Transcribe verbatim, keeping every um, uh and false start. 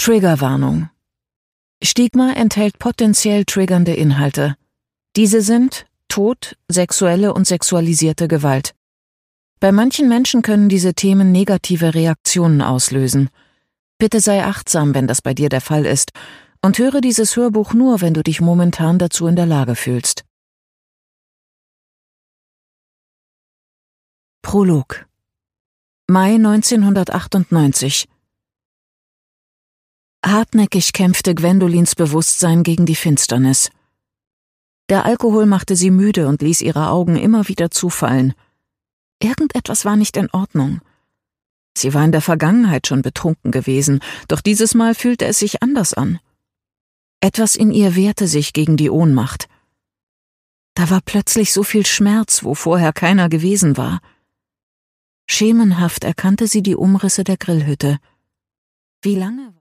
Triggerwarnung. Stigma enthält potenziell triggernde Inhalte. Diese sind Tod, sexuelle und sexualisierte Gewalt. Bei manchen Menschen können diese Themen negative Reaktionen auslösen. Bitte sei achtsam, wenn das bei dir der Fall ist, und höre dieses Hörbuch nur, wenn du dich momentan dazu in der Lage fühlst. Prolog. Mai neunzehnhundertachtundneunzig. Hartnäckig kämpfte Gwendolins Bewusstsein gegen die Finsternis. Der Alkohol machte sie müde und ließ ihre Augen immer wieder zufallen. Irgendetwas war nicht in Ordnung. Sie war in der Vergangenheit schon betrunken gewesen, doch dieses Mal fühlte es sich anders an. Etwas in ihr wehrte sich gegen die Ohnmacht. Da war plötzlich so viel Schmerz, wo vorher keiner gewesen war. Schemenhaft erkannte sie die Umrisse der Grillhütte. Wie lange